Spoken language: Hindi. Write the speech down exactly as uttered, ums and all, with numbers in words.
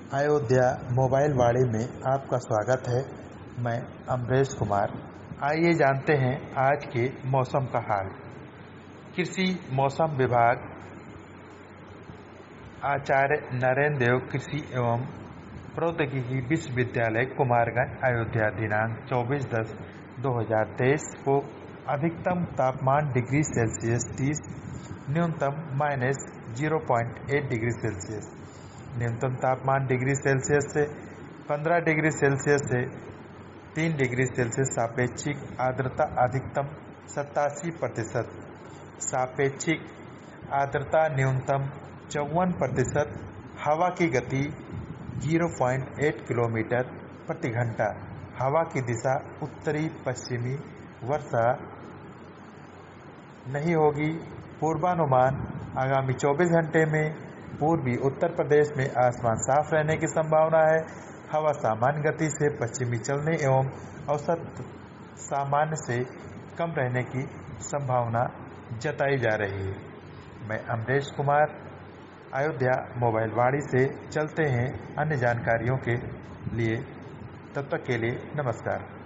अयोध्या मोबाइल वाड़ी में आपका स्वागत है। मैं अमरेश कुमार। आइए जानते हैं आज के मौसम का हाल। कृषि मौसम विभाग आचार्य नरेंद्र देव कृषि एवं प्रौद्योगिकी विश्वविद्यालय कुमारगंज अयोध्या दिनांक चौबीस दस दो हजार तेईस को अधिकतम तापमान डिग्री सेल्सियस तीस, न्यूनतम minus zero point eight degree Celsius. न्यूनतम तापमान डिग्री सेल्सियस से पंद्रह डिग्री सेल्सियस से तीन डिग्री सेल्सियस। सापेक्षिक आर्द्रता अधिकतम सत्तासी प्रतिशत, सापेक्षिक आर्द्रता न्यूनतम चौवन प्रतिशत। हवा की गति जीरो पॉइंट एट किलोमीटर प्रति घंटा। हवा की दिशा उत्तरी पश्चिमी। वर्षा नहीं होगी। पूर्वानुमान आगामी चौबीस घंटे में पूर्वी उत्तर प्रदेश में आसमान साफ रहने की संभावना है। हवा सामान्य गति से पश्चिमी चलने एवं औसत सामान्य से कम रहने की संभावना जताई जा रही है। मैं अमरेश कुमार, अयोध्या मोबाइल वाड़ी से। चलते हैं अन्य जानकारियों के लिए। तब तक के लिए नमस्कार।